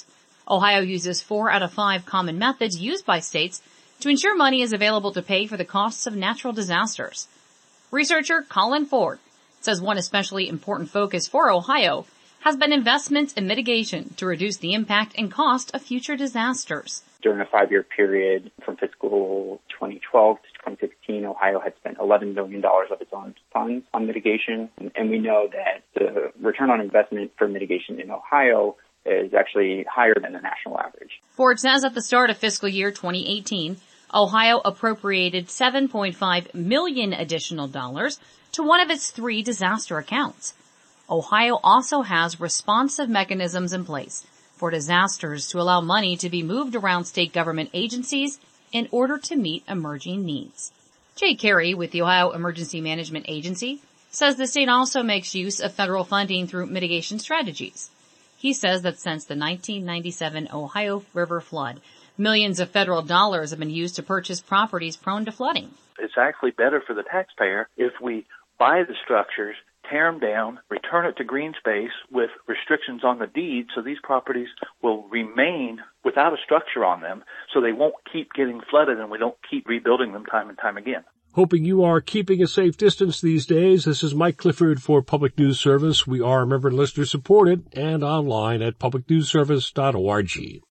Ohio uses four out of five common methods used by states to ensure money is available to pay for the costs of natural disasters. Researcher Colin Ford says one especially important focus for Ohio has been investments in mitigation to reduce the impact and cost of future disasters. During a five-year period from fiscal twenty twelve to twenty sixteen, Ohio had spent eleven million dollars of its own funds on mitigation, and we know that the return on investment for mitigation in Ohio is actually higher than the national average. Ford says at the start of fiscal year twenty eighteen, Ohio appropriated seven point five million dollars additional dollars to one of its three disaster accounts. Ohio also has responsive mechanisms in place for disasters to allow money to be moved around state government agencies in order to meet emerging needs. Jay Carey with the Ohio Emergency Management Agency says the state also makes use of federal funding through mitigation strategies. He says that since the nineteen ninety-seven Ohio River flood, millions of federal dollars have been used to purchase properties prone to flooding. It's actually better for the taxpayer if we buy the structures, tear them down, return it to green space with restrictions on the deed so these properties will remain without a structure on them so they won't keep getting flooded and we don't keep rebuilding them time and time again. Hoping you are keeping a safe distance these days. This is Mike Clifford for Public News Service. We are member listener supported and online at public news service dot org.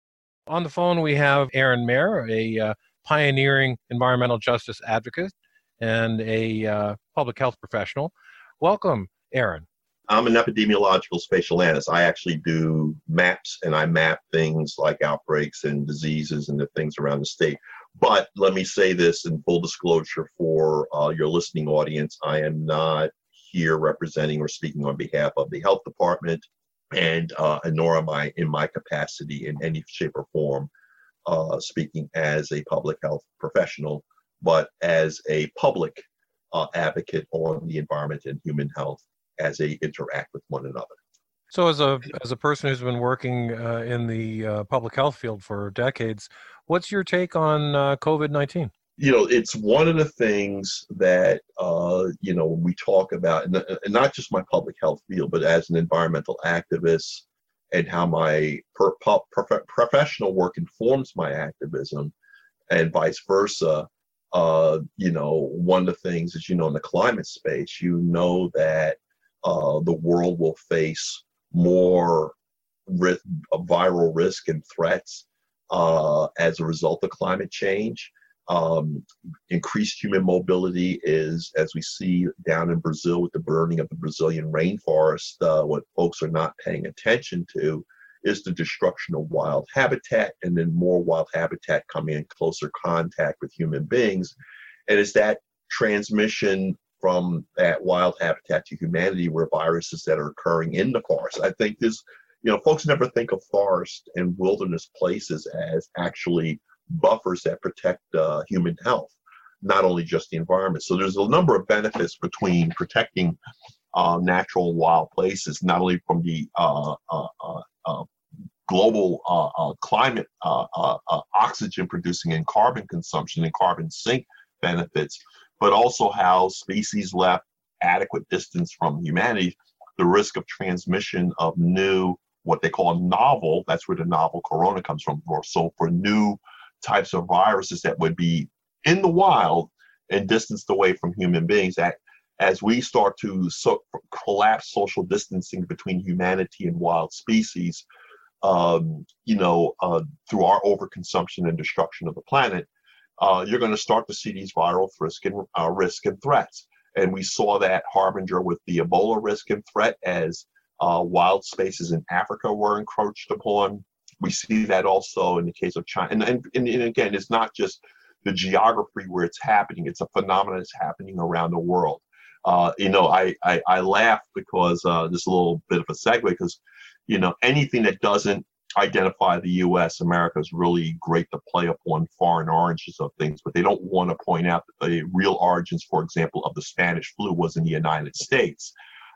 On the phone, we have Aaron Mayer, a uh, pioneering environmental justice advocate and a uh, public health professional. Welcome, Aaron. I'm an epidemiological spatial analyst. I actually do maps, and I map things like outbreaks and diseases and the things around the state. But let me say this in full disclosure for uh, your listening audience. I am not here representing or speaking on behalf of the health department, and, uh, and nor am I in my capacity in any shape or form uh, speaking as a public health professional, but as a public uh, advocate on the environment and human health as they interact with one another. So as a as a person who's been working uh, in the uh, public health field for decades, what's your take on uh, COVID nineteen? You know, it's one of the things that, uh, you know, when we talk about, and not just my public health field, but as an environmental activist and how my per, per, professional work informs my activism and vice versa. Uh, you know, one of the things is, you know, in the climate space, you know that uh, the world will face more risk, viral risk and threats uh, as a result of climate change. Um, increased human mobility is, as we see down in Brazil with the burning of the Brazilian rainforest, uh, what folks are not paying attention to is the destruction of wild habitat, and then more wild habitat coming in closer contact with human beings. And it's that transmission from that wild habitat to humanity where viruses that are occurring in the forest. I think this, you know, folks never think of forest and wilderness places as actually buffers that protect uh, human health, not only just the environment. So there's a number of benefits between protecting uh, natural wild places, not only from the uh, uh, uh, uh, global uh, uh, climate, uh, uh, uh, oxygen producing and carbon consumption and carbon sink benefits, but also how species left adequate distance from humanity, the risk of transmission of new, what they call novel, that's where the novel corona comes from, or so for new types of viruses that would be in the wild and distanced away from human beings. That as we start to so, collapse social distancing between humanity and wild species, um, you know, uh, through our overconsumption and destruction of the planet, uh, you're going to start to see these viral risk and uh, risk and threats. And we saw that harbinger with the Ebola risk and threat as uh, wild spaces in Africa were encroached upon. We see that also in the case of China. And, and, and again, it's not just the geography where it's happening. It's a phenomenon that's happening around the world. Uh, you know, I, I, I laugh because uh, this is a little bit of a segue because, you know, anything that doesn't identify the U S, America is really great to play upon foreign origins of things, but they don't want to point out that the real origins, for example, of the Spanish flu was in the United States.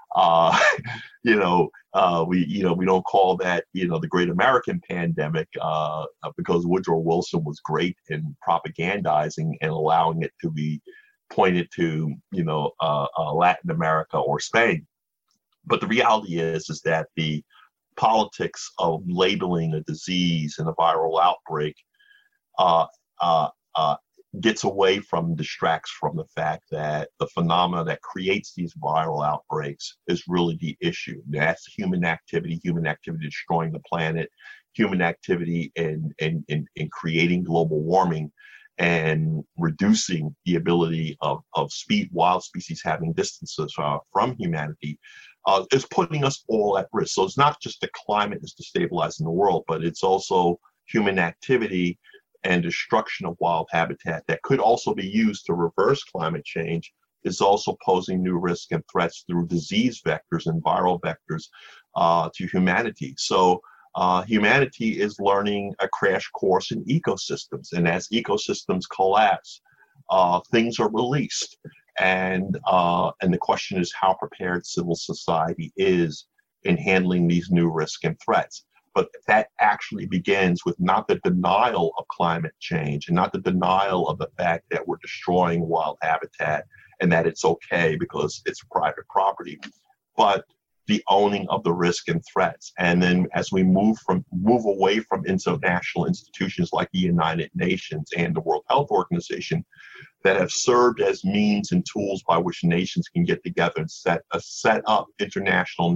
Uh, you know, uh, we, you know, we don't call that, you know, the Great American Pandemic uh, because Woodrow Wilson was great in propagandizing and allowing it to be pointed to, you know, uh, uh, Latin America or Spain. But the reality is, is that the politics of labeling a disease and a viral outbreak uh, uh, uh, gets away from, distracts from the fact that the phenomena that creates these viral outbreaks is really the issue. That's human activity, human activity destroying the planet, human activity in, in, in, in creating global warming and reducing the ability of, of speed, wild species having distances uh, from humanity, uh, is putting us all at risk. So it's not just the climate is destabilizing the world, but it's also human activity and destruction of wild habitat that could also be used to reverse climate change is also posing new risks and threats through disease vectors and viral vectors uh, to humanity. So uh, humanity is learning a crash course in ecosystems. And as ecosystems collapse, uh, things are released. And, uh, and the question is how prepared civil society is in handling these new risks and threats. But that actually begins with not the denial of climate change and not the denial of the fact that we're destroying wild habitat and that it's okay because it's private property, but the owning of the risk and threats. And then as we move from move away from international institutions like the United Nations and the World Health Organization that have served as means and tools by which nations can get together and set uh, set up international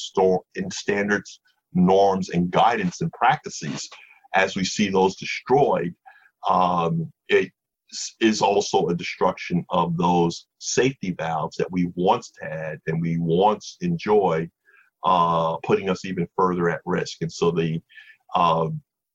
standards, norms, and guidance and practices, as we see those destroyed, um, it is also a destruction of those safety valves that we once had and we once enjoyed, uh, putting us even further at risk. And so the uh,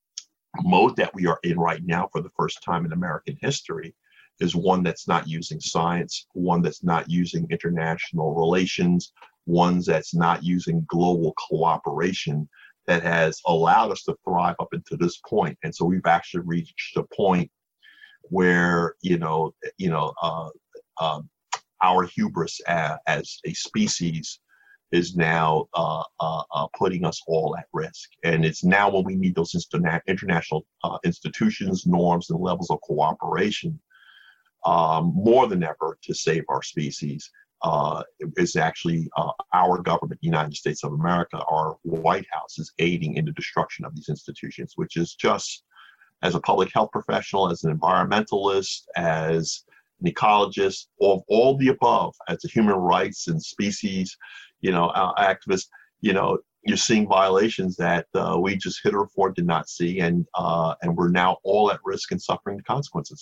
mode that we are in right now for the first time in American history is one that's not using science, one that's not using international relations, one that's not using global cooperation, that has allowed us to thrive up until this point. And so we've actually reached a point where, you know, you know, uh, uh, our hubris as, as a species is now uh, uh, uh, putting us all at risk. And it's now when we need those interna- international uh, institutions, norms, and levels of cooperation um, more than ever to save our species. Uh, is actually uh, our government, United States of America, our White House is aiding in the destruction of these institutions, which is just, as a public health professional, as an environmentalist, as an ecologist, of all the above, as a human rights and species, you know, uh, activist, you know, you're seeing violations that uh, we just heretofore did not see, and uh, and we're now all at risk and suffering the consequences.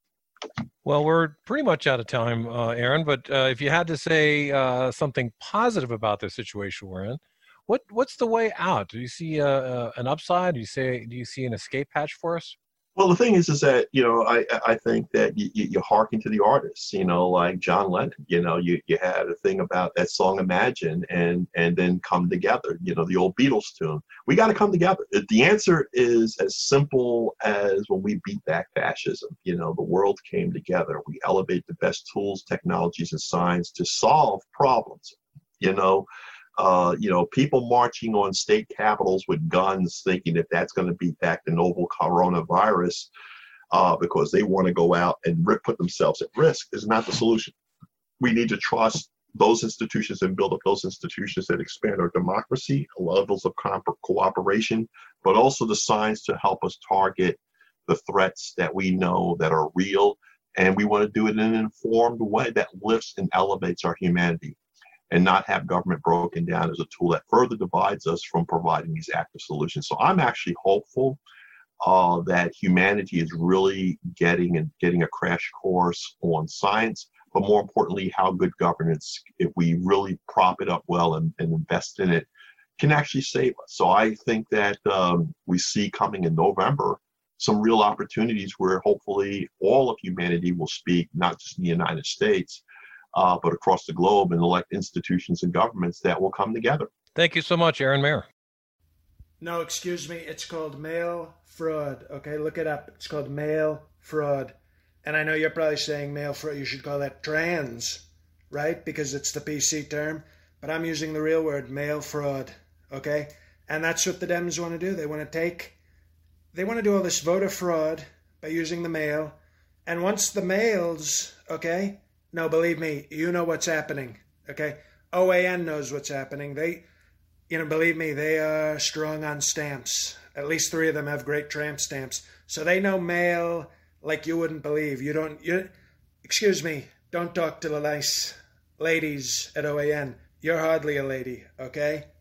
Well, we're pretty much out of time, uh, Aaron, but uh, if you had to say uh, something positive about the situation we're in, what what's the way out? Do you see uh, uh, an upside? Do you say do you see an escape hatch for us? Well, the thing is, is that, you know, I, I think that you, you hearken to the artists, you know, like John Lennon, you know, you, you had a thing about that song Imagine and and then Come Together, you know, the old Beatles tune. We got to come together. The answer is as simple as when we beat back fascism. You know, the world came together. We elevate the best tools, technologies, and science to solve problems, you know. Uh, you know, people marching on state capitals with guns thinking that that's going to beat back the novel coronavirus uh, because they want to go out and rip, put themselves at risk is not the solution. We need to trust those institutions and build up those institutions that expand our democracy, levels of comp- cooperation, but also the science to help us target the threats that we know that are real. And we want to do it in an informed way that lifts and elevates our humanity, and not have government broken down as a tool that further divides us from providing these active solutions. So I'm actually hopeful uh, that humanity is really getting and getting a crash course on science, but more importantly, how good governance, if we really prop it up well and, and invest in it, can actually save us. So I think that um, we see coming in November some real opportunities where hopefully all of humanity will speak, not just in the United States, Uh, but across the globe, and elect institutions and governments that will come together. Thank you so much, Aaron Mayer. No, excuse me. It's called mail fraud. Okay, look it up. It's called mail fraud. And I know you're probably saying mail fraud. You should call that trans, right? Because it's the P C term. But I'm using the real word, mail fraud. Okay? And that's what the Dems want to do. They want to take, they want to do all this voter fraud by using the mail. And once the mails, okay, no, believe me, you know what's happening, okay? O A N knows what's happening. They, you know, believe me, they are strong on stamps. At least three of them have great tramp stamps. So they know mail like you wouldn't believe. You don't, you, excuse me, don't talk to the nice ladies at O A N. You're hardly a lady, okay?